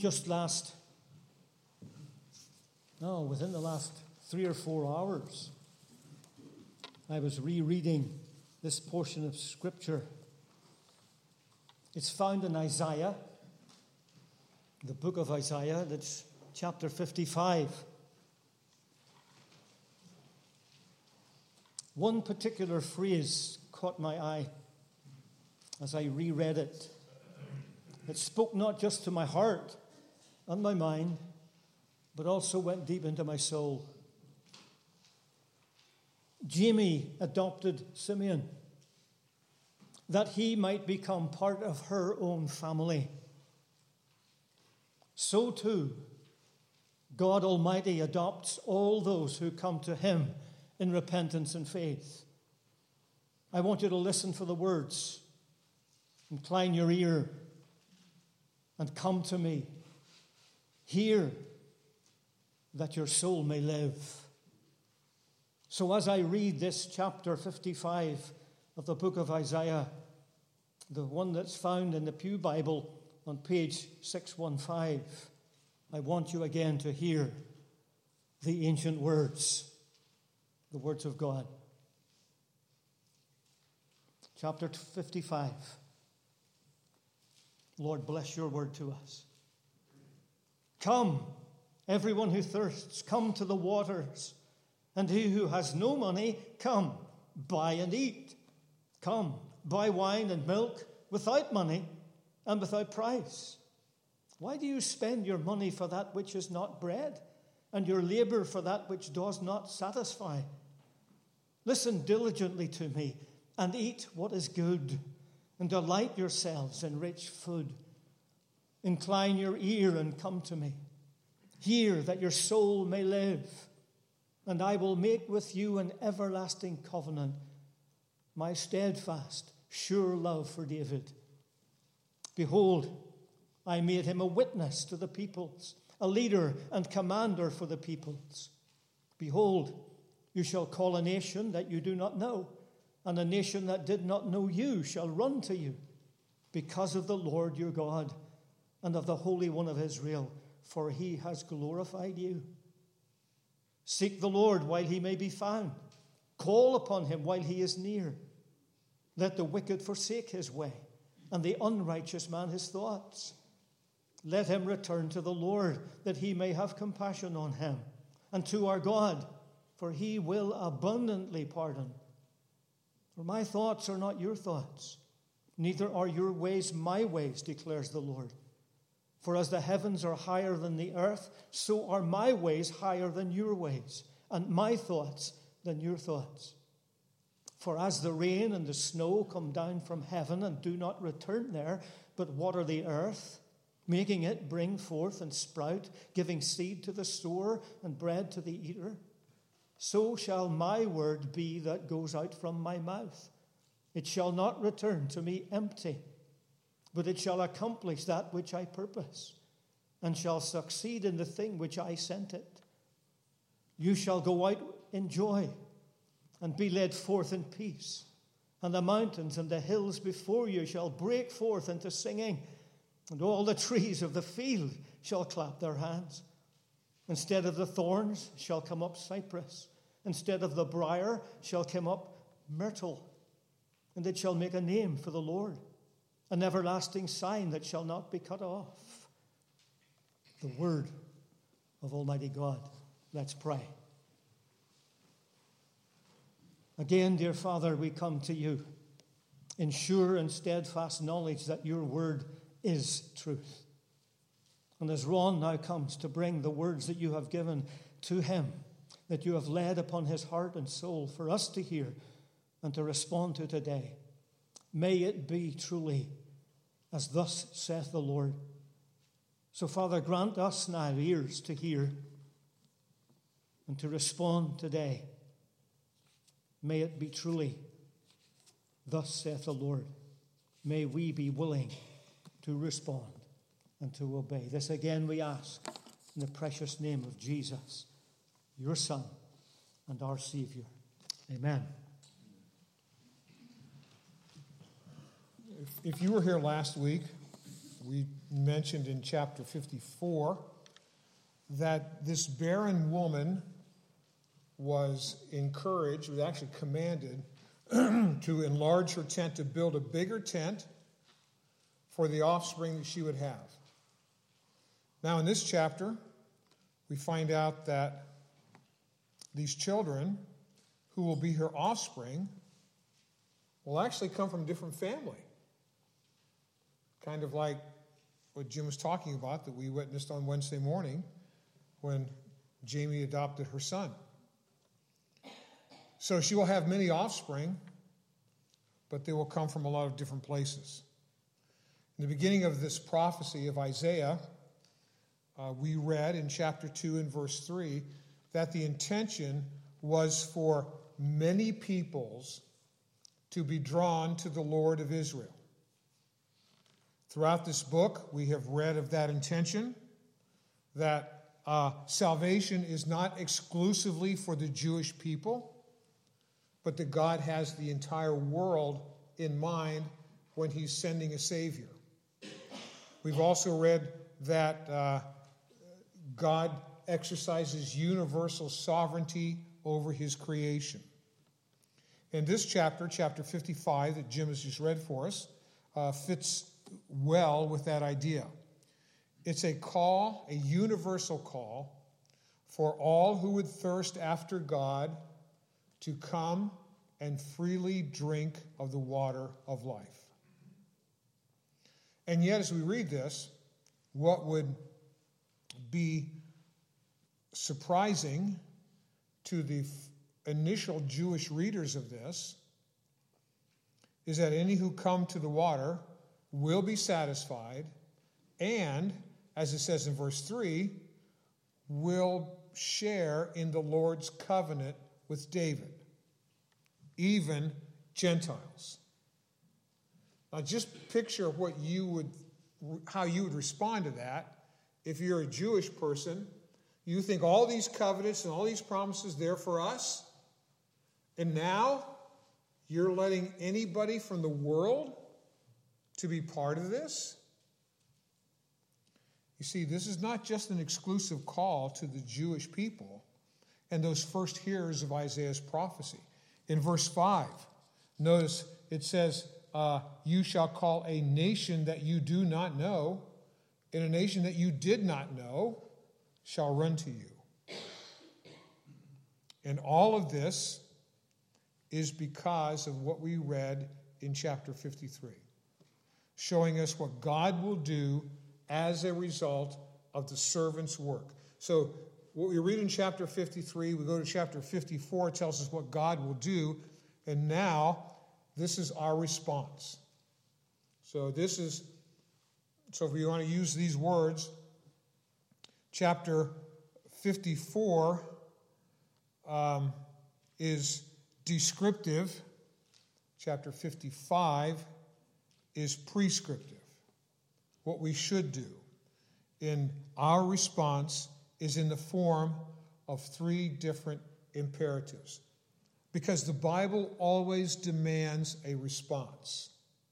within the last 3 or 4 hours, I was rereading this portion of Scripture. It's found in Isaiah, the book of Isaiah, that's chapter 55. One particular phrase caught my eye as I reread it. It spoke not just to my heart and my mind, but also went deep into my soul. Jamie adopted Simeon that he might become part of her own family. So too, God Almighty adopts all those who come to him in repentance and faith. I want you to listen for the words. Incline your ear and come to me. Hear that your soul may live. So as I read this chapter 55 of the book of Isaiah, the one that's found in the Pew Bible on page 615, I want you again to hear the ancient words, the words of God. Chapter 55. Lord, bless your word to us. Come, everyone who thirsts, come to the waters. And he who has no money, come, buy and eat. Come, buy wine and milk without money and without price. Why do you spend your money for that which is not bread, and your labor for that which does not satisfy? Listen diligently to me, and eat what is good, and delight yourselves in rich food. Incline your ear and come to me. Hear that your soul may live, and I will make with you an everlasting covenant, my steadfast, sure love for David. Behold, I made him a witness to the peoples, a leader and commander for the peoples. Behold, you shall call a nation that you do not know, and a nation that did not know you shall run to you, because of the Lord your God and of the Holy One of Israel, for he has glorified you. Seek the Lord while he may be found. Call upon him while he is near. Let the wicked forsake his way, and the unrighteous man his thoughts. Let him return to the Lord, that he may have compassion on him, and to our God, for he will abundantly pardon. For my thoughts are not your thoughts, neither are your ways my ways, declares the Lord. For as the heavens are higher than the earth, so are my ways higher than your ways, and my thoughts than your thoughts. For as the rain and the snow come down from heaven and do not return there, but water the earth, making it bring forth and sprout, giving seed to the sower and bread to the eater, so shall my word be that goes out from my mouth. It shall not return to me empty, but it shall accomplish that which I purpose, and shall succeed in the thing which I sent it. You shall go out in joy, and be led forth in peace. And the mountains and the hills before you shall break forth into singing, and all the trees of the field shall clap their hands. Instead of the thorns shall come up cypress. Instead of the briar shall come up myrtle. And it shall make a name for the Lord, an everlasting sign that shall not be cut off. The word of Almighty God. Let's pray. Again, dear Father, we come to you in sure and steadfast knowledge that your word is truth. And as Ron now comes to bring the words that you have given to him, that you have laid upon his heart and soul for us to hear and to respond to today, may it be truly as thus saith the Lord. So, Father, grant us now ears to hear and to respond today. May it be truly, thus saith the Lord. May we be willing to respond and to obey. This again we ask in the precious name of Jesus, your Son and our Savior. Amen. If you were here last week, we mentioned in chapter 54 that this barren woman was encouraged, was actually commanded to enlarge her tent, to build a bigger tent for the offspring that she would have. Now, in this chapter, we find out that these children, who will be her offspring, will actually come from a different family. Kind of like what Jim was talking about that we witnessed on Wednesday morning when Jamie adopted her son. So she will have many offspring, but they will come from a lot of different places. In the beginning of this prophecy of Isaiah, we read in chapter 2 and verse 3 that the intention was for many peoples to be drawn to the Lord of Israel. Throughout this book, we have read of that intention, that salvation is not exclusively for the Jewish people, but that God has the entire world in mind when he's sending a Savior. We've also read that God exercises universal sovereignty over his creation. And this chapter, chapter 55, that Jim has just read for us, fits well with that idea. It's a call, a universal call, for all who would thirst after God to come and freely drink of the water of life. And yet, as we read this, what would be surprising to the initial Jewish readers of this is that any who come to the water will be satisfied and, as it says in verse 3, will share in the Lord's covenant with David, even Gentiles. Now just picture how you would respond to that. If you're a Jewish person, you think all these covenants and all these promises, they're for us, and now you're letting anybody from the world to be part of this? You see, this is not just an exclusive call to the Jewish people and those first hearers of Isaiah's prophecy. In verse 5, notice it says, you shall call a nation that you do not know, and a nation that you did not know shall run to you. And all of this is because of what we read in chapter 53, showing us what God will do as a result of the servant's work. So what we read in chapter 53, we go to chapter 54, it tells us what God will do, and now this is our response. So if we want to use these words, chapter 54 is descriptive. Chapter 55 is prescriptive. What we should do in our response is in the form of 3 different imperatives. Because the Bible always demands a response.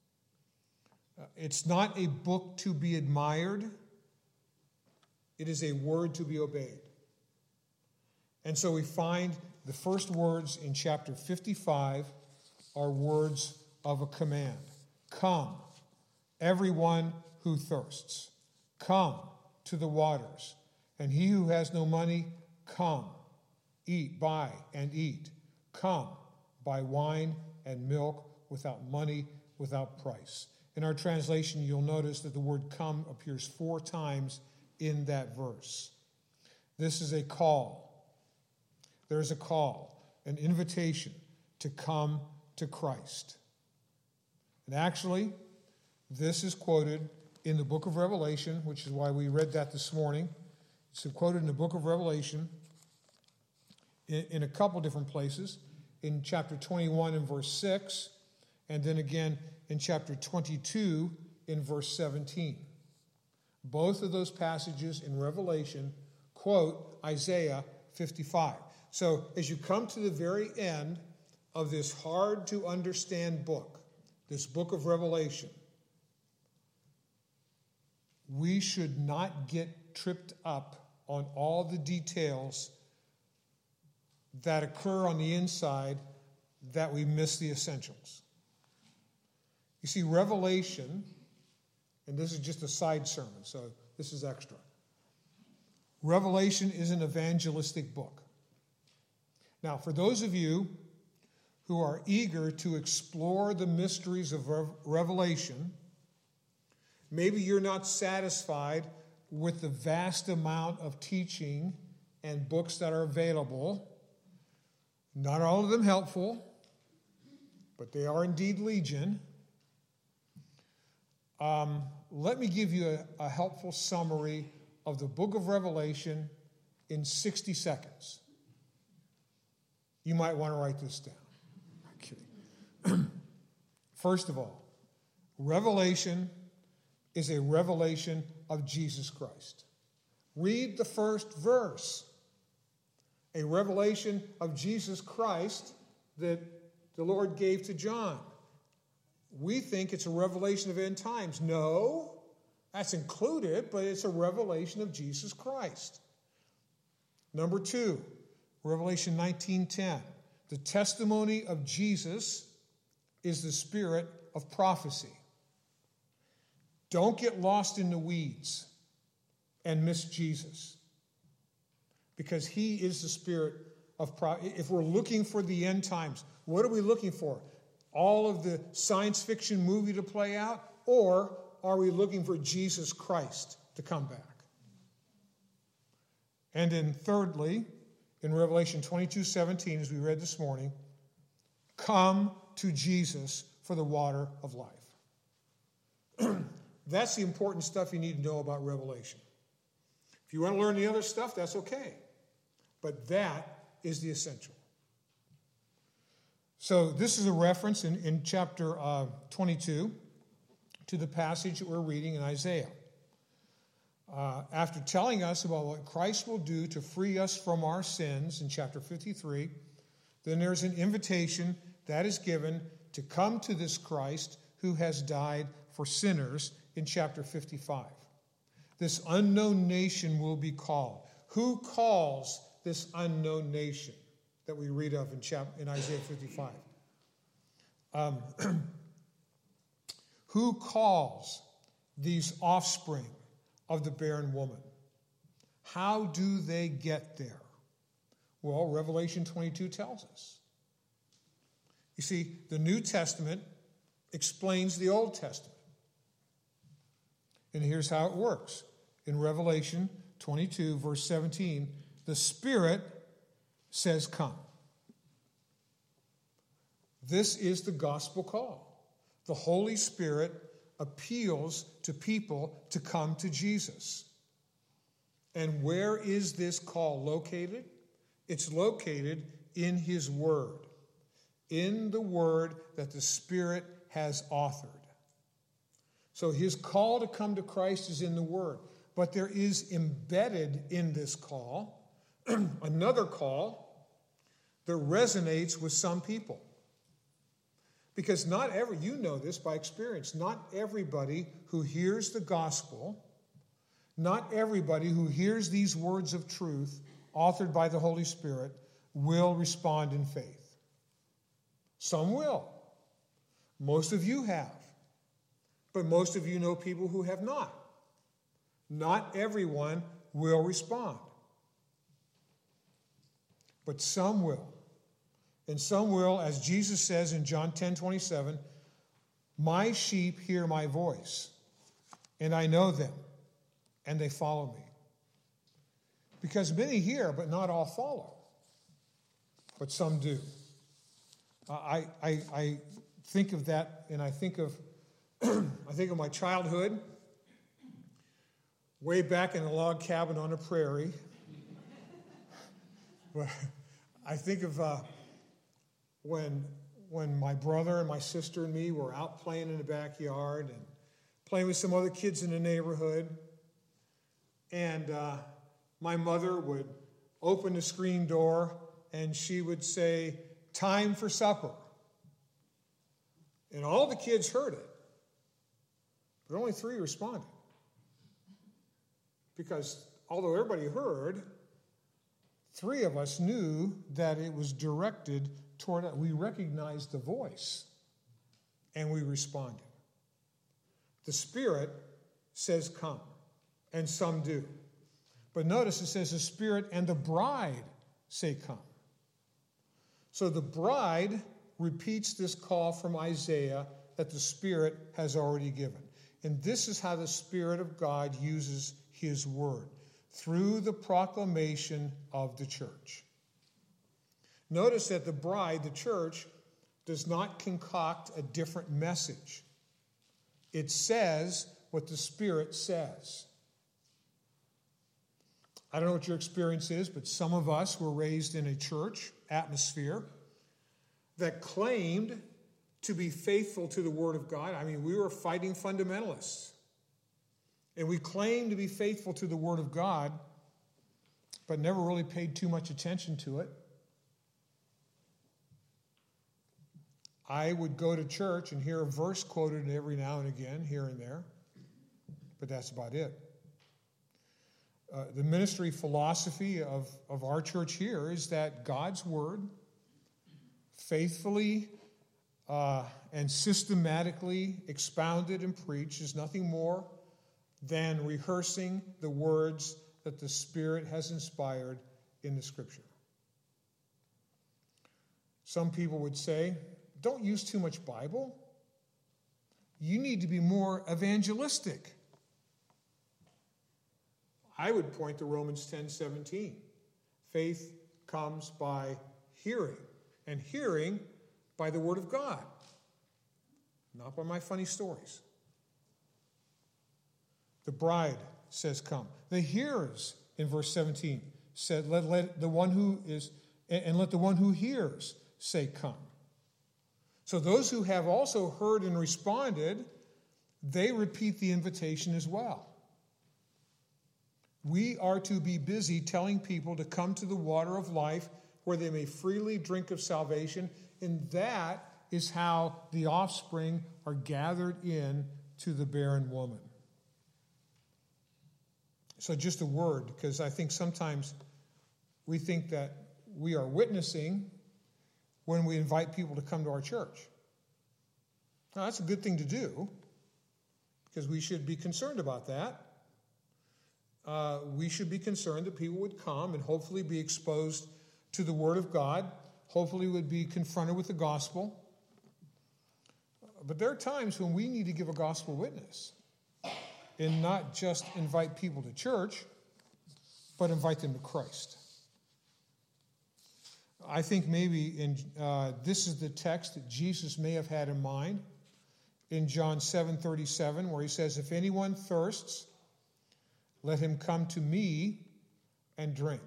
It's not a book to be admired. It is a word to be obeyed. And so we find the first words in chapter 55 are words of a command. Come, everyone who thirsts. Come to the waters. And he who has no money, come, eat, buy, and eat. Come, buy wine and milk without money, without price. In our translation, you'll notice that the word come appears 4 times in that verse. This is a call. There is a call, an invitation to come to Christ. And actually, this is quoted in the book of Revelation, which is why we read that this morning. It's quoted in the book of Revelation in a couple different places, in chapter 21 and verse 6, and then again in chapter 22 in verse 17. Both of those passages in Revelation quote Isaiah 55. So as you come to the very end of this hard-to-understand book, this book of Revelation, we should not get tripped up on all the details that occur on the inside that we miss the essentials. You see, Revelation, and this is just a side sermon, so this is extra. Revelation is an evangelistic book. Now, for those of you who are eager to explore the mysteries of Revelation, maybe you're not satisfied with the vast amount of teaching and books that are available. Not all of them helpful, but they are indeed legion. Let me give you a helpful summary of the book of Revelation in 60 seconds. You might want to write this down. Okay. First of all, Revelation is a revelation of Jesus Christ. Read the first verse. A revelation of Jesus Christ that the Lord gave to John. We think it's a revelation of end times. No, that's included, but it's a revelation of Jesus Christ. Number 2, Revelation 19:10. The testimony of Jesus is the spirit of prophecy. Don't get lost in the weeds and miss Jesus, because he is the spirit of prophecy. If we're looking for the end times, what are we looking for? All of the science fiction movie to play out? Or are we looking for Jesus Christ to come back? And then thirdly, in Revelation 22:17, as we read this morning, come to Jesus for the water of life. That's the important stuff you need to know about Revelation. If you want to learn the other stuff, that's okay. But that is the essential. So this is a reference in chapter 22 to the passage that we're reading in Isaiah. After telling us about what Christ will do to free us from our sins in chapter 53, then there's an invitation that is given to come to this Christ who has died for sinners in chapter 55. This unknown nation will be called. Who calls this unknown nation that we read of in Isaiah 55? Who calls these offspring of the barren woman? How do they get there? Well, Revelation 22 tells us. You see, the New Testament explains the Old Testament. And here's how it works. In Revelation 22, verse 17, the Spirit says, come. This is the gospel call. The Holy Spirit appeals to people to come to Jesus. And where is this call located? It's located in His Word, in the Word that the Spirit has authored. So His call to come to Christ is in the Word. But there is embedded in this call another call that resonates with some people. Because you know this by experience, not everybody who hears the gospel, not everybody who hears these words of truth authored by the Holy Spirit will respond in faith. Some will. Most of you have. But most of you know people who have not. Not everyone will respond. But some will. And some will, as Jesus says in John 10:27, my sheep hear my voice, and I know them, and they follow me. Because many hear, but not all follow. But some do. I think of that, and I think of my childhood, way back in a log cabin on a prairie. I think of when my brother and my sister and me were out playing in the backyard and playing with some other kids in the neighborhood. And my mother would open the screen door and she would say, time for supper. And all the kids heard it, but only 3 responded. Because although everybody heard, 3 of us knew that it was directed toward us. We recognized the voice, and we responded. The Spirit says, come, and some do. But notice it says the Spirit and the bride say, come. So the bride repeats this call from Isaiah that the Spirit has already given. And this is how the Spirit of God uses his word, through the proclamation of the church. Notice that the bride, the church, does not concoct a different message. It says what the Spirit says. I don't know what your experience is, but some of us were raised in a church atmosphere that claimed to be faithful to the Word of God. I mean, we were fighting fundamentalists. And we claimed to be faithful to the Word of God, but never really paid too much attention to it. I would go to church and hear a verse quoted every now and again, here and there, but that's about it. The ministry philosophy of our church here is that God's Word, faithfully and systematically expounded and preached, is nothing more than rehearsing the words that the Spirit has inspired in the Scripture. Some people would say, don't use too much Bible. You need to be more evangelistic. I would point to Romans 10:17. Faith comes by hearing, and hearing by the Word of God, not by my funny stories. The bride says, come. The hearers, in verse 17, said, let the one who hears say, come. So those who have also heard and responded, they repeat the invitation as well. We are to be busy telling people to come to the water of life where they may freely drink of salvation, and that is how the offspring are gathered in to the barren woman. So just a word, because I think sometimes we think that we are witnessing when we invite people to come to our church. Now, that's a good thing to do, because we should be concerned about that. We should be concerned that people would come and hopefully be exposed to the Word of God, hopefully would be confronted with the gospel. But there are times when we need to give a gospel witness and not just invite people to church, but invite them to Christ. I think maybe this is the text that Jesus may have had in mind in John 7:37, where he says, if anyone thirsts, let him come to me and drink.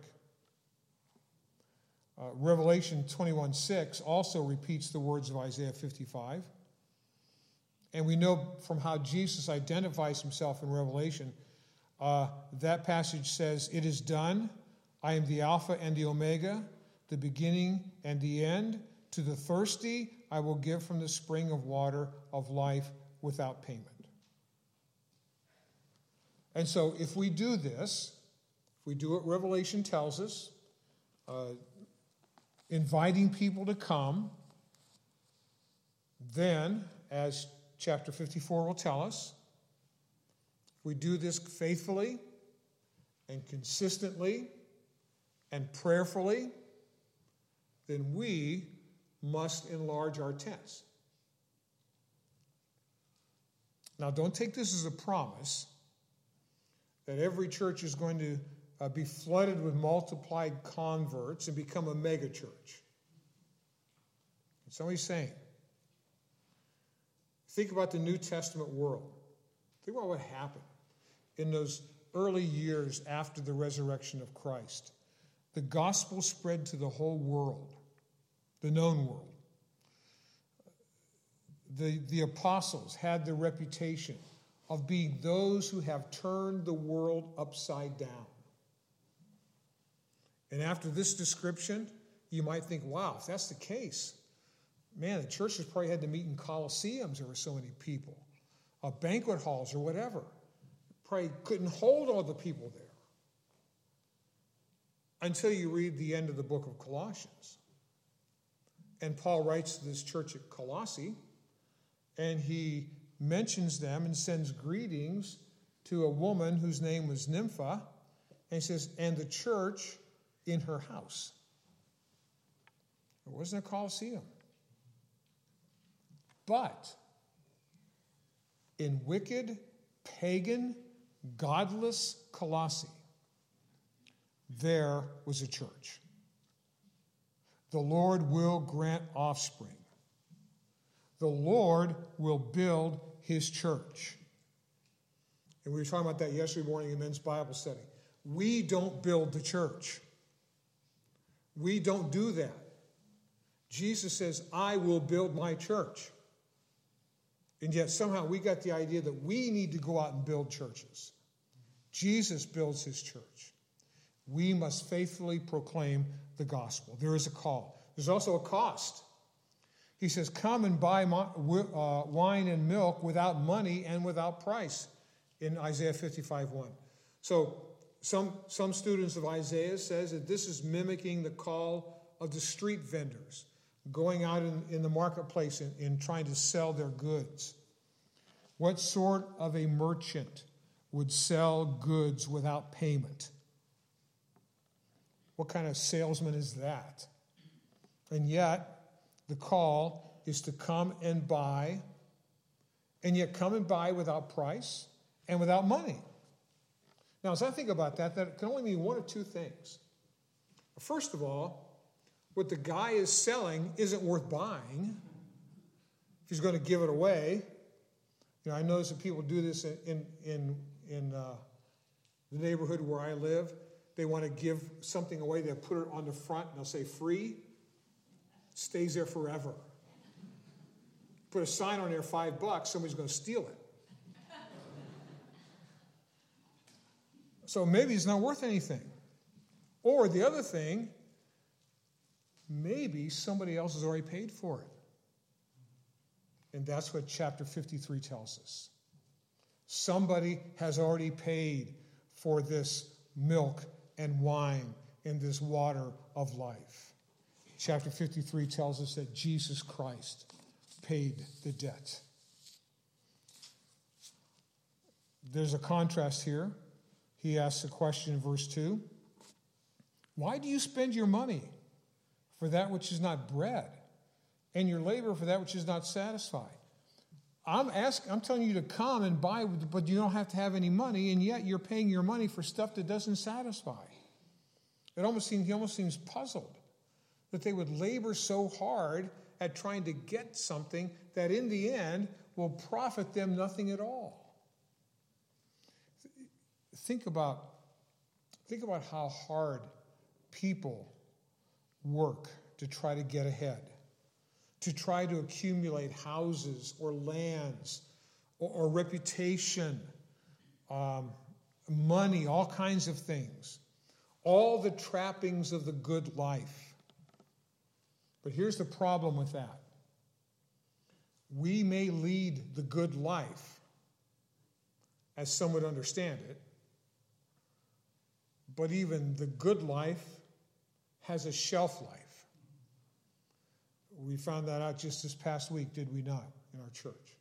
Revelation 21:6 also repeats the words of Isaiah 55. And we know from how Jesus identifies himself in Revelation, that passage says, it is done. I am the Alpha and the Omega, the beginning and the end. To the thirsty, I will give from the spring of water of life without payment. And so if we do this, if we do what Revelation tells us, inviting people to come, then, as chapter 54 will tell us, if we do this faithfully and consistently and prayerfully, then we must enlarge our tents. Now, don't take this as a promise that every church is going to be flooded with multiplied converts and become a mega church. Somebody's saying, think about the New Testament world. Think about what happened in those early years after the resurrection of Christ. The gospel spread to the whole world, the known world. The apostles had the reputation of being those who have turned the world upside down. And after this description, you might think, wow, if that's the case, man, the churches probably had to meet in coliseums. There were so many people, banquet halls or whatever. Probably couldn't hold all the people there. until you read the end of the book of Colossians. And Paul writes to this church at Colossae, and he mentions them and sends greetings to a woman whose name was Nympha, and he says, and the church in her house. It wasn't a Colosseum. But in wicked, pagan, godless Colossae, there was a church. The Lord will grant offspring. The Lord will build his church. And we were talking about that yesterday morning in men's Bible study. We don't build the church. We don't do that. Jesus says, I will build my church. And yet somehow we got the idea that we need to go out and build churches. Jesus builds his church. We must faithfully proclaim the gospel. There is a call. There's also a cost. He says, come and buy wine and milk without money and without price in Isaiah 55:1. So some students of Isaiah says that this is mimicking the call of the street vendors going out in the marketplace and trying to sell their goods. What sort of a merchant would sell goods without payment? What kind of salesman is that? And yet, the call is to come and buy, and yet come and buy without price and without money. Now, as I think about that can only mean one of two things. First of all, what the guy is selling isn't worth buying if he's going to give it away. You know, I notice that people do this in the neighborhood where I live. They want to give something away. They'll put it on the front and they'll say free. It stays there forever. Put a sign on there, $5, somebody's going to steal it. So maybe it's not worth anything. Or the other thing, maybe somebody else has already paid for it. And that's what chapter 53 tells us. Somebody has already paid for this milk and wine and this water of life. Chapter 53 tells us that Jesus Christ paid the debt. There's a contrast here. He asks a question in verse 2. Why do you spend your money for that which is not bread, and your labor for that which is not satisfied? I'm telling you to come and buy, but you don't have to have any money, and yet you're paying your money for stuff that doesn't satisfy. He almost seems puzzled that they would labor so hard at trying to get something that in the end will profit them nothing at all. Think about how hard people work to try to get ahead, to try to accumulate houses or lands or reputation, money, all kinds of things, all the trappings of the good life. But here's the problem with that. We may lead the good life, as some would understand it, but even the good life has a shelf life. We found that out just this past week, did we not, in our church?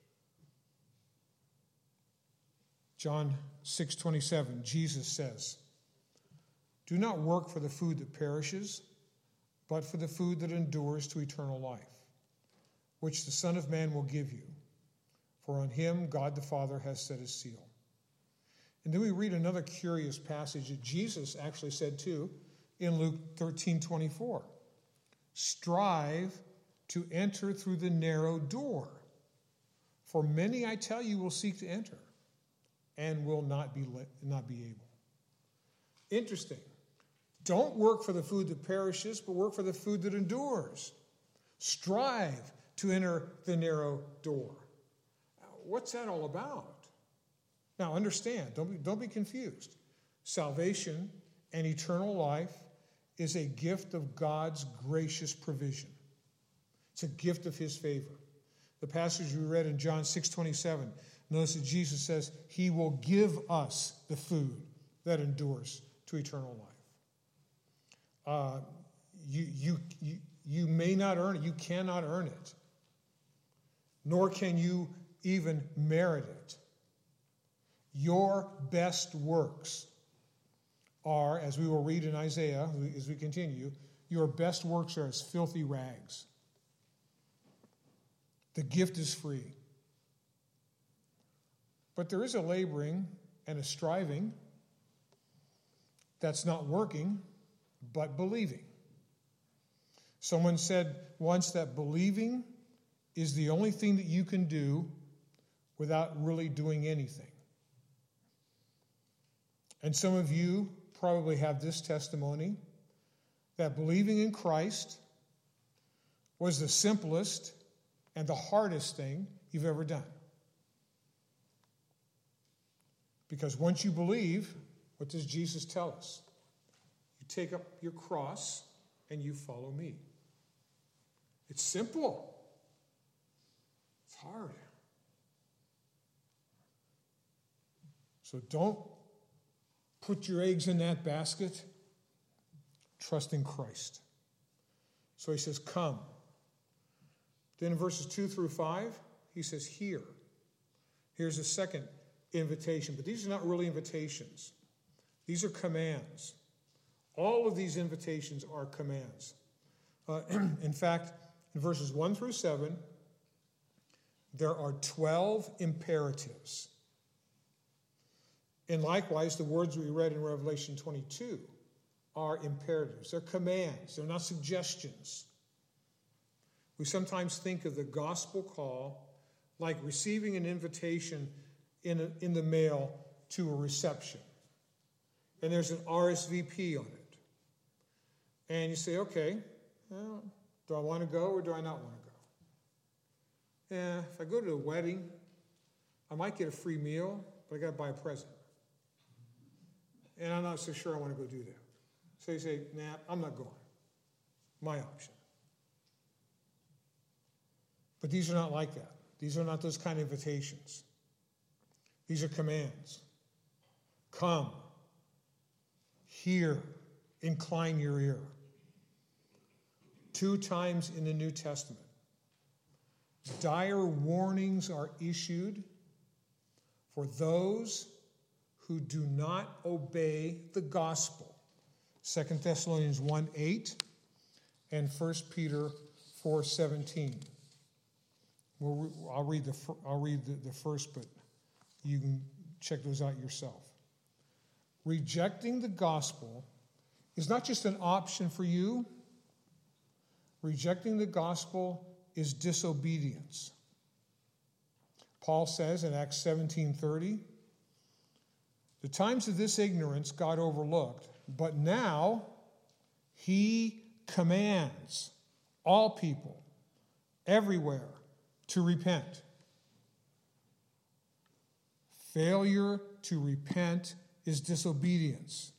John 6:27, Jesus says, do not work for the food that perishes, but for the food that endures to eternal life, which the Son of Man will give you. For on him God the Father has set his seal. And then we read another curious passage that Jesus actually said too in Luke 13:24. Strive to enter through the narrow door. For many, I tell you, will seek to enter and will not be able. Interesting. Don't work for the food that perishes, but work for the food that endures. Strive to enter the narrow door. What's that all about? Now, understand, don't be confused. Salvation and eternal life is a gift of God's gracious provision. It's a gift of his favor. The passage we read in John 6:27, notice that Jesus says he will give us the food that endures to eternal life. You may not earn it. You cannot earn it. Nor can you even merit it. Your best works are, as we will read in Isaiah as we continue, your best works are as filthy rags. The gift is free. But there is a laboring and a striving that's not working, but believing. Someone said once that believing is the only thing that you can do without really doing anything. And some of you probably have this testimony that believing in Christ was the simplest and the hardest thing you've ever done. Because once you believe, what does Jesus tell us? You take up your cross and you follow me. It's simple. It's hard. So don't put your eggs in that basket. Trust in Christ. So he says, come. Then in verses 2 through 5, he says, here. Here's a second invitation. But these are not really invitations. These are commands. All of these invitations are commands. In fact, in verses 1 through 7, there are 12 imperatives. And likewise, the words we read in Revelation 22 are imperatives. They're commands. They're not suggestions. We sometimes think of the gospel call like receiving an invitation in the mail to a reception. And there's an RSVP on it. And you say, okay, well, do I want to go or do I not want to go? Yeah, if I go to a wedding, I might get a free meal, but I got to buy a present. And I'm not so sure I want to go do that. So you say, nah, I'm not going. My option. But these are not like that. These are not those kind of invitations. These are commands. Come. Hear. Incline your ear. 2 times in the New Testament, dire warnings are issued for those who do not obey the gospel. 2 Thessalonians 1:8 and 1 Peter 4:17. I'll read the first, but you can check those out yourself. Rejecting the gospel is not just an option for you. Rejecting the gospel is disobedience. Paul says in Acts 17:30, the times of this ignorance God overlooked, but now he commands all people everywhere to repent. Failure to repent is disobedience.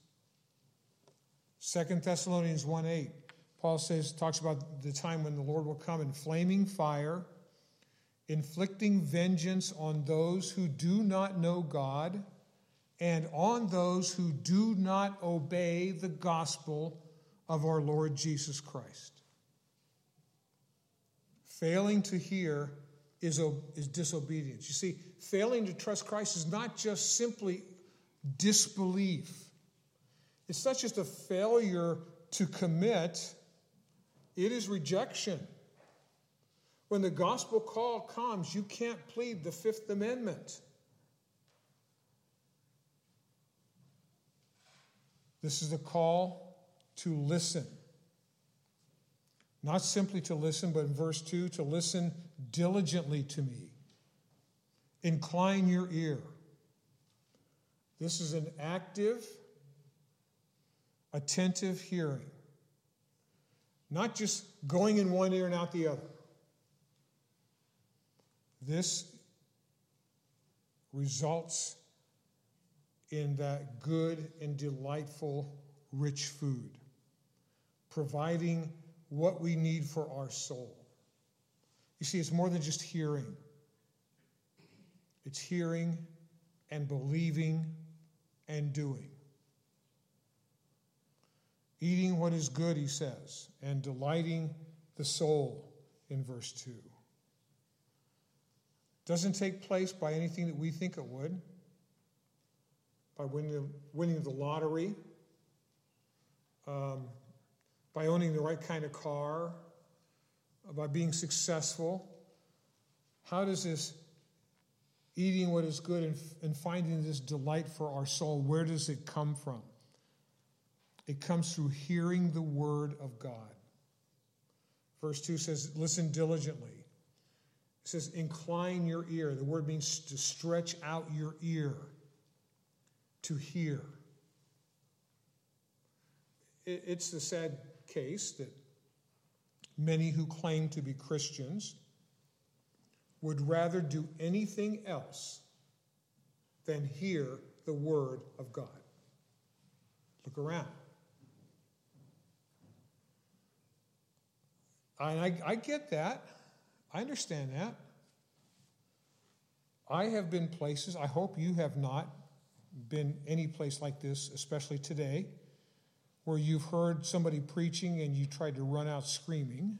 2 Thessalonians 1:8, Paul talks about the time when the Lord will come in flaming fire, inflicting vengeance on those who do not know God and on those who do not obey the gospel of our Lord Jesus Christ. Failing to hear is disobedience. You see, failing to trust Christ is not just simply disbelief. It's not just a failure to commit. It is rejection. When the gospel call comes, you can't plead the Fifth Amendment. This is the call to listen. Not simply to listen, but in verse 2, to listen diligently to me. Incline your ear. This is an active, attentive hearing. Not just going in one ear and out the other. This results in that good and delightful, rich food, providing what we need for our soul. You see, it's more than just hearing. It's hearing and believing and doing. Eating what is good, he says, and delighting the soul in verse 2. Doesn't take place by anything that we think it would, by winning the lottery, by owning the right kind of car, by being successful. How does this eating what is good and finding this delight for our soul, where does it come from? It comes through hearing the word of God. Verse 2 says, listen diligently. It says, incline your ear. The word means to stretch out your ear, to hear. It's the sad case that many who claim to be Christians would rather do anything else than hear the word of God. Look around. I get that. I understand that. I have been places, I hope you have not been any place like this, especially today, where you've heard somebody preaching and you tried to run out screaming.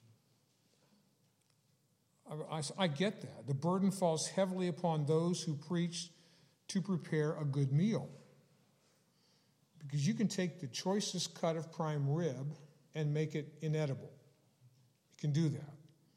I get that. The burden falls heavily upon those who preach to prepare a good meal. Because you can take the choicest cut of prime rib and make it inedible. You can do that.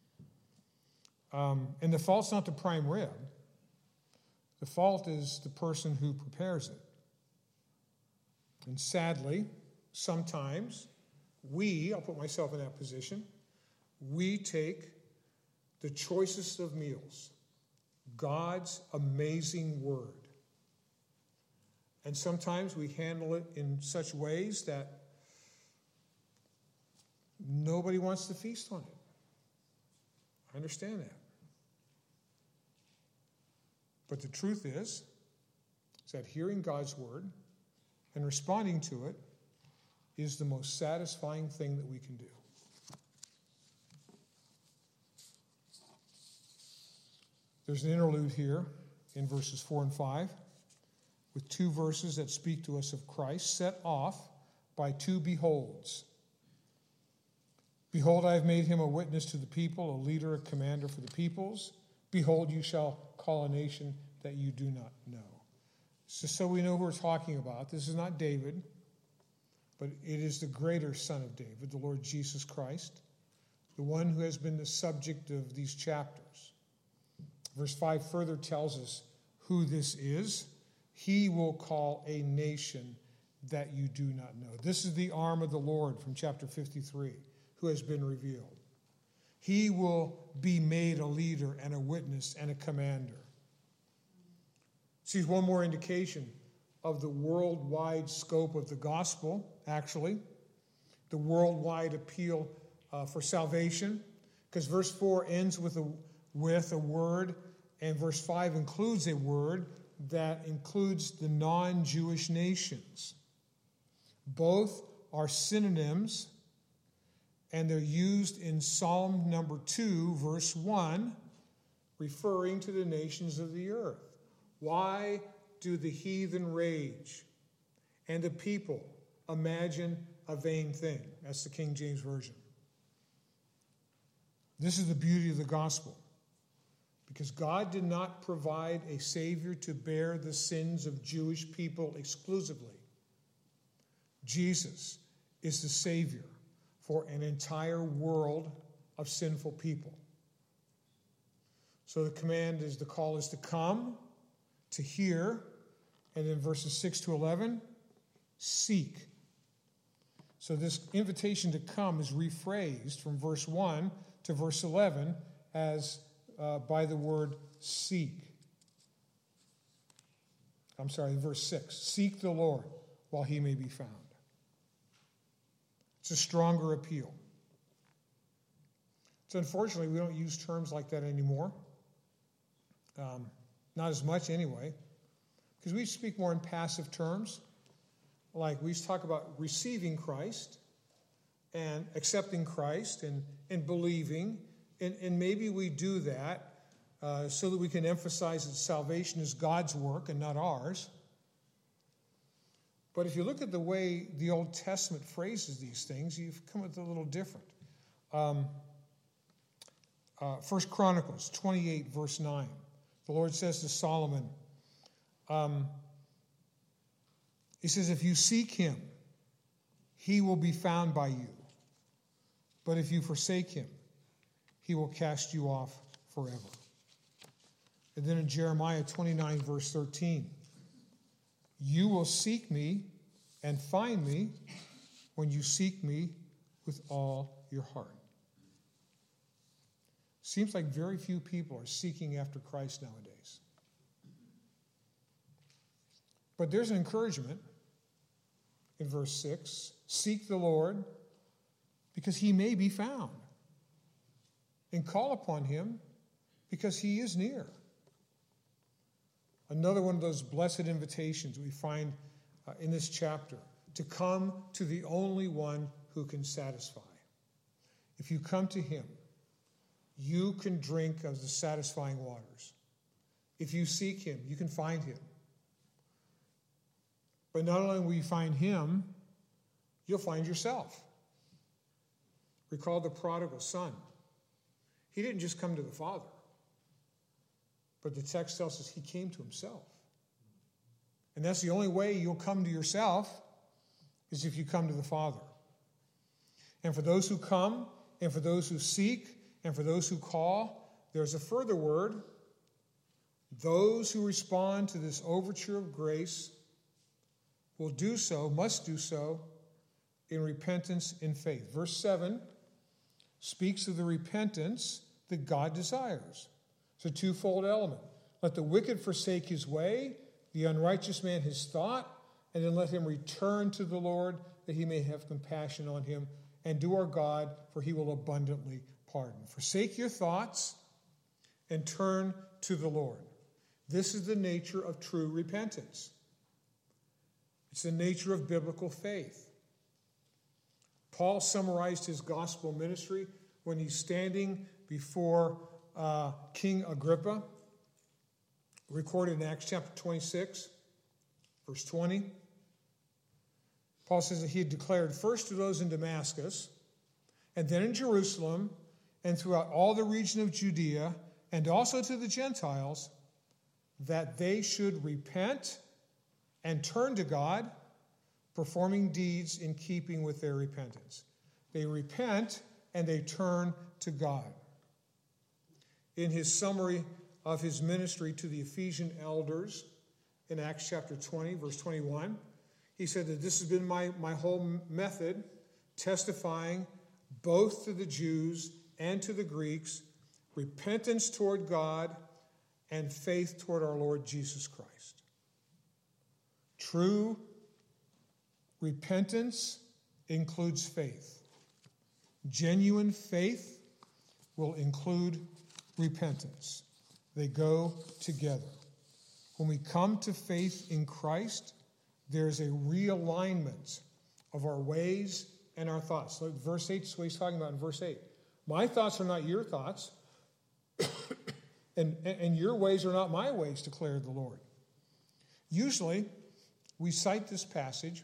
And the fault's not the prime rib. The fault is the person who prepares it. And sadly, sometimes I'll put myself in that position, we take the choicest of meals, God's amazing word, and sometimes we handle it in such ways that nobody wants to feast on it. I understand that. But the truth is that hearing God's word and responding to it is the most satisfying thing that we can do. There's an interlude here in verses 4 and 5 with two verses that speak to us of Christ, set off by two beholds. Behold, I have made him a witness to the people, a leader, a commander for the peoples. Behold, you shall call a nation that you do not know. So we know who we're talking about. This is not David, but it is the greater Son of David, the Lord Jesus Christ, the one who has been the subject of these chapters. Verse 5 further tells us who this is. He will call a nation that you do not know. This is the arm of the Lord from chapter 53, who has been revealed. He will be made a leader and a witness and a commander. See, one more indication of the worldwide scope of the gospel, actually. The worldwide appeal for salvation. Because verse 4 ends with a word, and verse 5 includes a word that includes the non-Jewish nations. Both are synonyms, and they're used in Psalm number 2, verse 1, referring to the nations of the earth. Why do the heathen rage and the people imagine a vain thing? That's the King James Version. This is the beauty of the gospel. Because God did not provide a Savior to bear the sins of Jewish people exclusively. Jesus is the Savior for an entire world of sinful people. So the call is to come, to hear, and in verses 6 to 11, seek. So this invitation to come is rephrased from verse 1 to verse 11 as by the word seek. Verse 6. Seek the Lord while he may be found. It's a stronger appeal. So unfortunately, we don't use terms like that anymore. Not as much anyway. Because we speak more in passive terms. Like we talk about receiving Christ and accepting Christ and believing. And maybe we do that so that we can emphasize that salvation is God's work and not ours. But if you look at the way the Old Testament phrases these things, you've come with a little different. 1 Chronicles 28, verse 9. The Lord says to Solomon, he says, if you seek him, he will be found by you. But if you forsake him, he will cast you off forever. And then in Jeremiah 29, verse 13, you will seek me and find me when you seek me with all your heart. Seems like very few people are seeking after Christ nowadays. But there's an encouragement in verse 6. Seek the Lord because he may be found. And call upon him because he is near. Another one of those blessed invitations we find in this chapter, to come to the only one who can satisfy. If you come to him, you can drink of the satisfying waters. If you seek him, you can find him. But not only will you find him, you'll find yourself. Recall the prodigal son. He didn't just come to the Father, but the text tells us he came to himself. And that's the only way you'll come to yourself, is if you come to the Father. And for those who come, and for those who seek, and for those who call, there's a further word. Those who respond to this overture of grace will do so, must do so, in repentance and faith. Verse 7 speaks of the repentance that God desires. It's a twofold element. Let the wicked forsake his way, the unrighteous man his thought, and then let him return to the Lord, that he may have compassion on him, and do our God, for he will abundantly pardon. Forsake your thoughts and turn to the Lord. This is the nature of true repentance. It's the nature of biblical faith. Paul summarized his gospel ministry when he's standing before King Agrippa, recorded in Acts chapter 26, verse 20. Paul says that he had declared first to those in Damascus, and then in Jerusalem, and throughout all the region of Judea, and also to the Gentiles, that they should repent and turn to God, performing deeds in keeping with their repentance. They repent and they turn to God. In his summary of his ministry to the Ephesian elders in Acts chapter 20, verse 21, he said that this has been my whole method, testifying both to the Jews and to the Greeks, repentance toward God and faith toward our Lord Jesus Christ. True repentance includes faith. Genuine faith will include repentance. They go together. When we come to faith in Christ, there's a realignment of our ways and our thoughts. So verse 8 is what he's talking about in verse 8. My thoughts are not your thoughts, and your ways are not my ways, declared the Lord. Usually, we cite this passage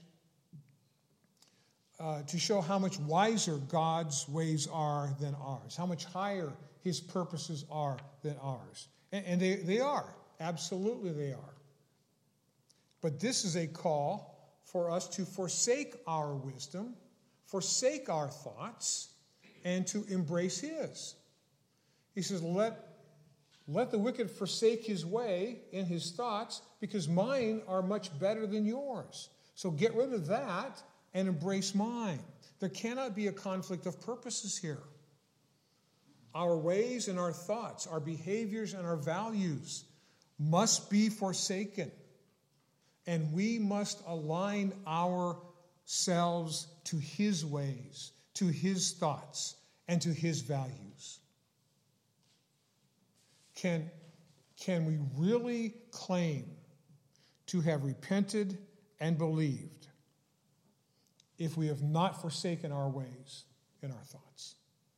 to show how much wiser God's ways are than ours, how much higher his purposes are than ours. And they are. Absolutely they are. But this is a call for us to forsake our wisdom, forsake our thoughts, and to embrace his. He says, let the wicked forsake his way and his thoughts, because mine are much better than yours. So get rid of that and embrace mine. There cannot be a conflict of purposes here. Our ways and our thoughts, our behaviors and our values must be forsaken. And we must align ourselves to his ways, to his thoughts, and to his values. Can we really claim to have repented and believed if we have not forsaken our ways and our thoughts?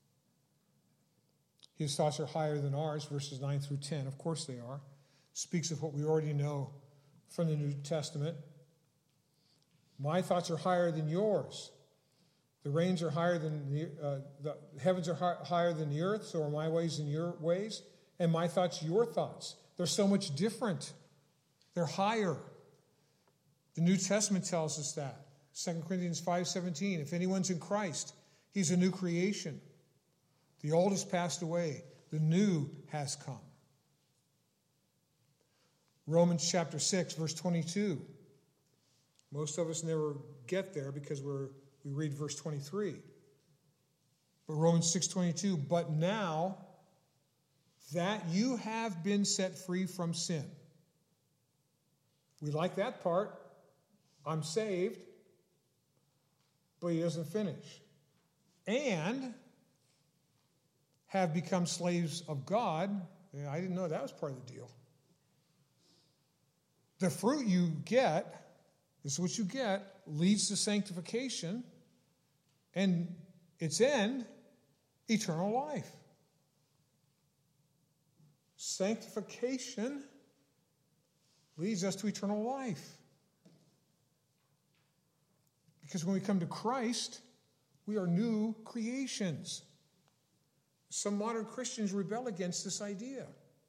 His thoughts are higher than ours, verses 9 through 10. Of course they are. Speaks of what we already know from the New Testament. My thoughts are higher than yours. The reins are higher than the heavens are higher than the earth, so are my ways than your ways, and my thoughts your thoughts. They're so much different. They're higher. The New Testament tells us that. 2 Corinthians 5:17, if anyone's in Christ, he's a new creation. The old has passed away. The new has come. Romans chapter 6, verse 22. Most of us never get there because we read verse 23. But Romans 6:22, but now that you have been set free from sin. We like that part. I'm saved. But he doesn't finish. And have become slaves of God. Yeah, I didn't know that was part of the deal. The fruit you get, this is what you get, leads to sanctification, and its end, eternal life. Sanctification leads us to eternal life. Because when we come to Christ, we are new creations. Some modern Christians rebel against this idea.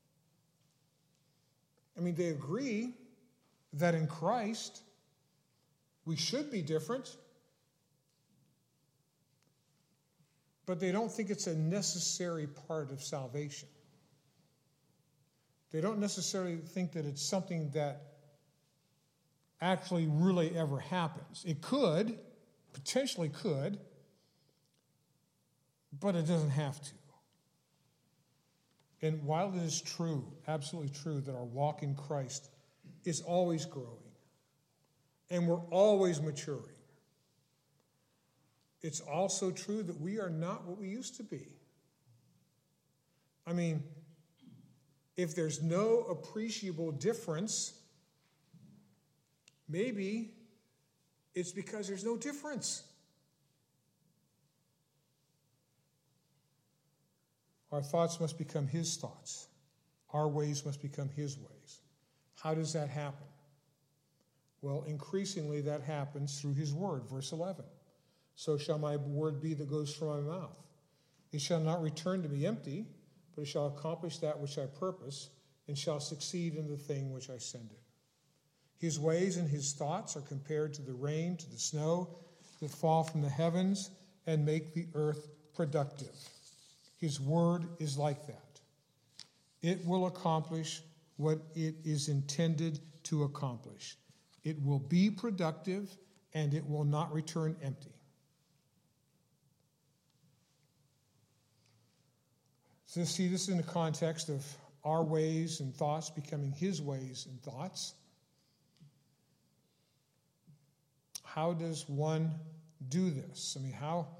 I mean, they agree that in Christ we should be different, but they don't think it's a necessary part of salvation. They don't necessarily think that it's something that actually really ever happens. It could, potentially could, but it doesn't have to. And while it is true, absolutely true, that our walk in Christ is always growing and we're always maturing, it's also true that we are not what we used to be. I mean, if there's no appreciable difference, maybe it's because there's no difference. Our thoughts must become his thoughts. Our ways must become his ways. How does that happen? Well, increasingly that happens through his word. Verse 11. So shall my word be that goes from my mouth. It shall not return to me empty, but it shall accomplish that which I purpose, and shall succeed in the thing which I send it. His ways and his thoughts are compared to the rain, to the snow that fall from the heavens and make the earth productive. His word is like that. It will accomplish what it is intended to accomplish. It will be productive, and it will not return empty. So see this in the context of our ways and thoughts becoming his ways and thoughts. How does one do this? I mean,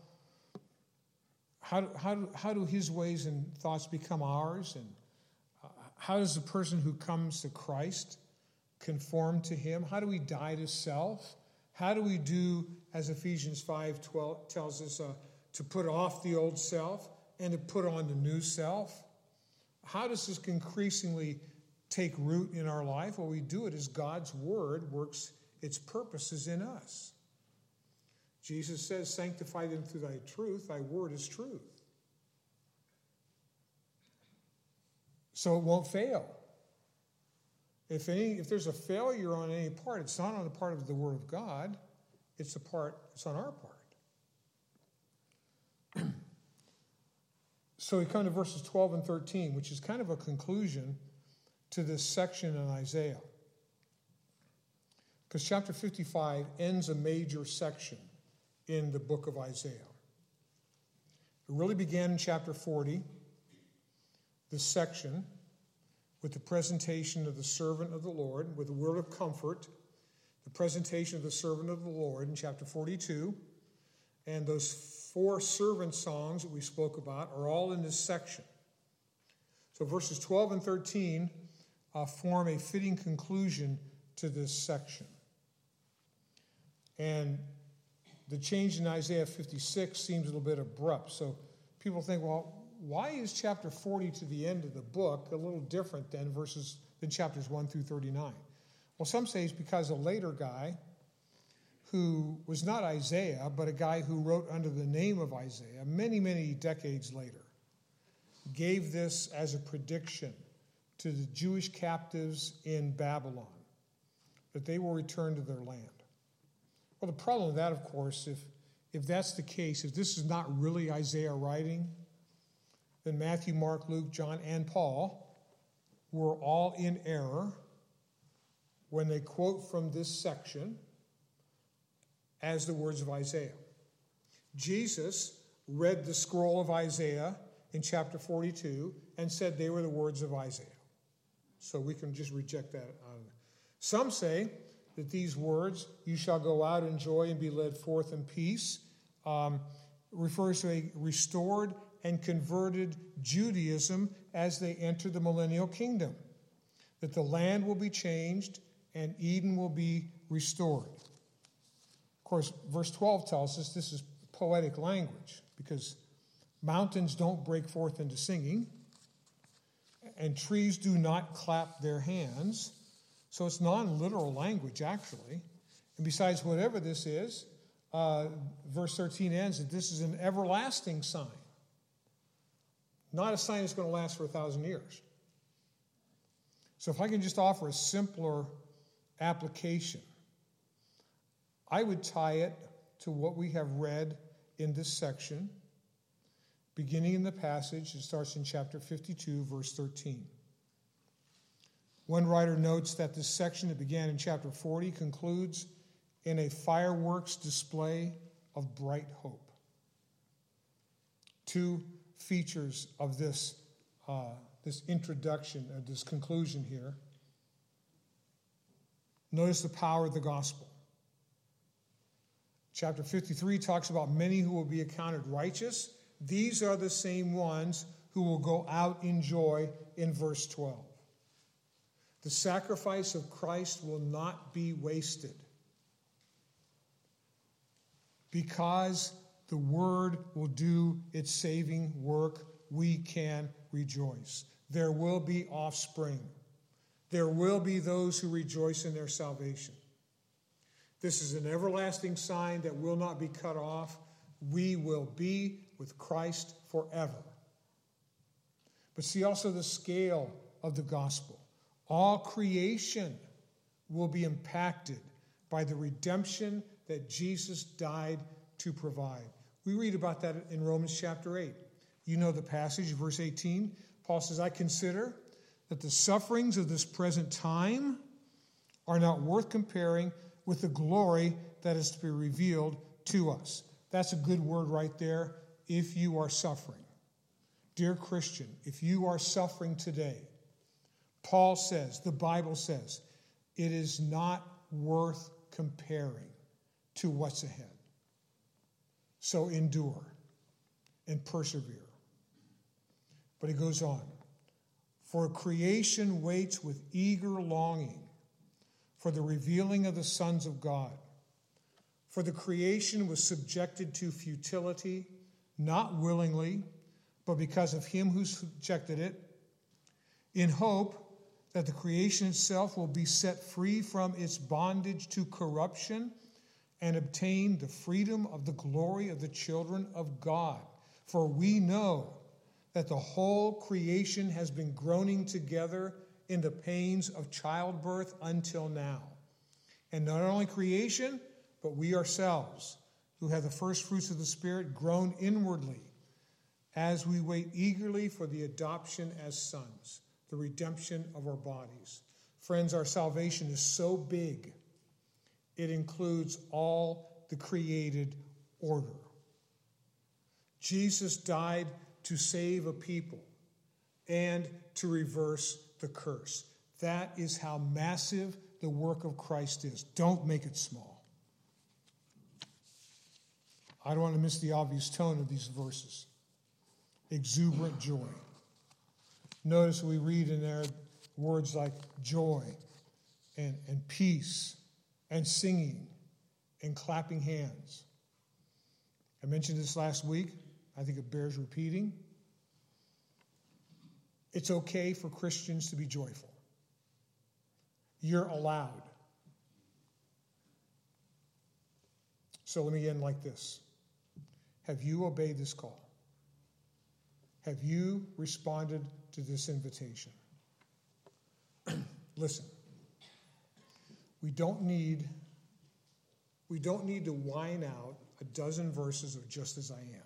how do his ways and thoughts become ours? And how does the person who comes to Christ conform to him? How do we die to self? How do we do, as Ephesians 5:12 tells us, to put off the old self and to put on the new self? How does this increasingly take root in our life? Well, we do it as God's word works its purposes in us. Jesus says, sanctify them through thy truth. Thy word is truth. So it won't fail. If there's a failure on any part, it's not on the part of the word of God. It's on our part. So we come to verses 12 and 13, which is kind of a conclusion to this section in Isaiah. Because chapter 55 ends a major section in the book of Isaiah. It really began in chapter 40, this section, with the presentation of the servant of the Lord, with a word of comfort, the presentation of the servant of the Lord in chapter 42, and those 4 servant songs that we spoke about are all in this section. So verses 12 and 13 form a fitting conclusion to this section. And the change in Isaiah 56 seems a little bit abrupt. So people think, well, why is chapter 40 to the end of the book a little different than chapters 1 through 39? Well, some say it's because a later guy who was not Isaiah, but a guy who wrote under the name of Isaiah many, many decades later, gave this as a prediction to the Jewish captives in Babylon, that they will return to their land. Well, the problem with that, of course, if that's the case, if this is not really Isaiah writing, then Matthew, Mark, Luke, John, and Paul were all in error when they quote from this section as the words of Isaiah. Jesus read the scroll of Isaiah in chapter 42 and said they were the words of Isaiah. So we can just reject that. Some say that these words, "you shall go out in joy and be led forth in peace," refers to a restored and converted Judaism as they enter the millennial kingdom, that the land will be changed and Eden will be restored. Of course, verse 12 tells us this is poetic language, because mountains don't break forth into singing, and trees do not clap their hands. So it's non-literal language, actually. And besides, whatever this is, verse 13 ends that this is an everlasting sign. Not a sign that's going to last for 1,000 years. So if I can just offer a simpler application, I would tie it to what we have read in this section, beginning in the passage. It starts in chapter 52, verse 13. One writer notes that this section that began in chapter 40 concludes in a fireworks display of bright hope. Two features of this introduction, of this conclusion here. Notice the power of the gospel. Chapter 53 talks about many who will be accounted righteous. These are the same ones who will go out in joy in verse 12. The sacrifice of Christ will not be wasted, because the word will do its saving work. We can rejoice. There will be offspring. There will be those who rejoice in their salvation. This is an everlasting sign that will not be cut off. We will be with Christ forever. But see also the scale of the gospel. All creation will be impacted by the redemption that Jesus died to provide. We read about that in Romans chapter 8. You know the passage, verse 18. Paul says, "I consider that the sufferings of this present time are not worth comparing with the glory that is to be revealed to us." That's a good word right there. If you are suffering. Dear Christian, if you are suffering today, Paul says, the Bible says, it is not worth comparing to what's ahead. So endure and persevere. But he goes on. For creation waits with eager longing for the revealing of the sons of God. For the creation was subjected to futility, not willingly, but because of him who subjected it, in hope that the creation itself will be set free from its bondage to corruption and obtain the freedom of the glory of the children of God. For we know that the whole creation has been groaning together in the pains of childbirth until now. And not only creation, but we ourselves, who have the first fruits of the Spirit, groan inwardly as we wait eagerly for the adoption as sons, the redemption of our bodies. Friends, our salvation is so big, it includes all the created order. Jesus died to save a people and to reverse the curse. That is how massive the work of Christ is. Don't make it small. I don't want to miss the obvious tone of these verses. Exuberant joy. Notice we read in there words like joy and peace and singing and clapping hands. I mentioned this last week. I think it bears repeating. It's okay for Christians to be joyful. You're allowed. So let me end like this. Have you obeyed this call? Have you responded to this invitation? Listen, we don't need to whine out a dozen verses of just as I am.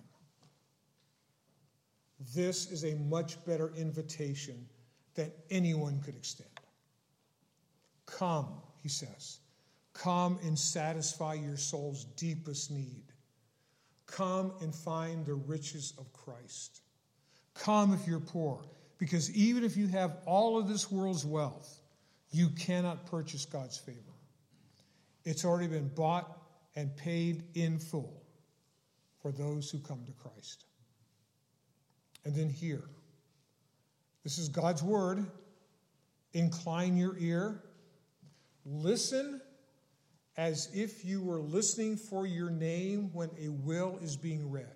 This is a much better invitation than anyone could extend. Come, he says. Come and satisfy your soul's deepest need. Come and find the riches of Christ. Come if you're poor, because even if you have all of this world's wealth, you cannot purchase God's favor. It's already been bought and paid in full for those who come to Christ. And then here, this is God's word. Incline your ear. Listen as if you were listening for your name when a will is being read.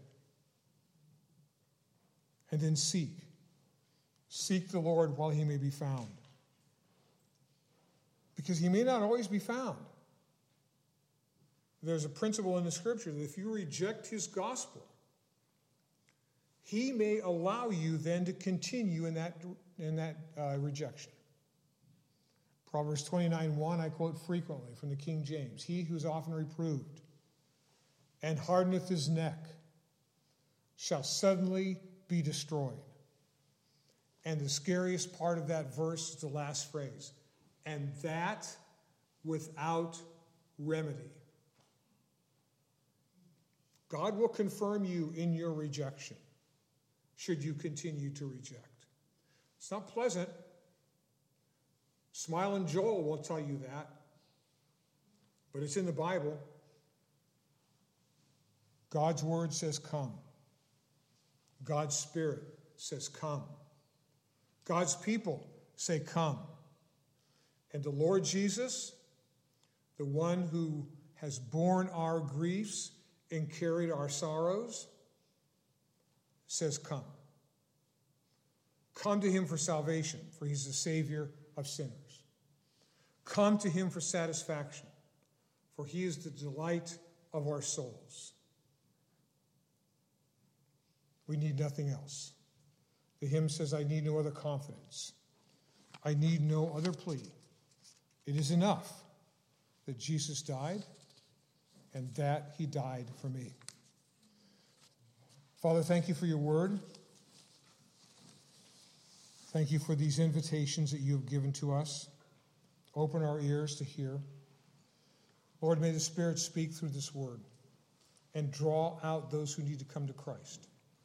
And then seek. Seek the Lord while he may be found. Because he may not always be found. There's a principle in the scripture that if you reject his gospel, he may allow you then to continue in that rejection. Proverbs 29:1, I quote frequently from the King James. He who is often reproved and hardeneth his neck shall suddenly be destroyed. And the scariest part of that verse is the last phrase. And that without remedy. God will confirm you in your rejection, should you continue to reject. It's not pleasant. Smile and Joel won't tell you that, but it's in the Bible. God's word says come. God's Spirit says come. God's people say come. And the Lord Jesus, the one who has borne our griefs and carried our sorrows, says come. Come to him for salvation, for he's the Savior of sinners. Come to him for satisfaction, for he is the delight of our souls. We need nothing else. The hymn says, I need no other confidence. I need no other plea. It is enough that Jesus died and that he died for me. Father, thank you for your word. Thank you for these invitations that you have given to us. Open our ears to hear. Lord, may the Spirit speak through this word and draw out those who need to come to Christ.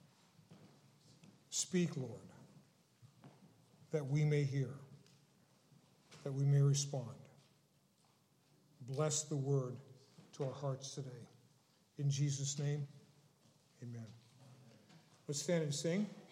Speak, Lord, that we may hear, that we may respond. Bless the word to our hearts today. In Jesus' name, amen. Let's stand and sing.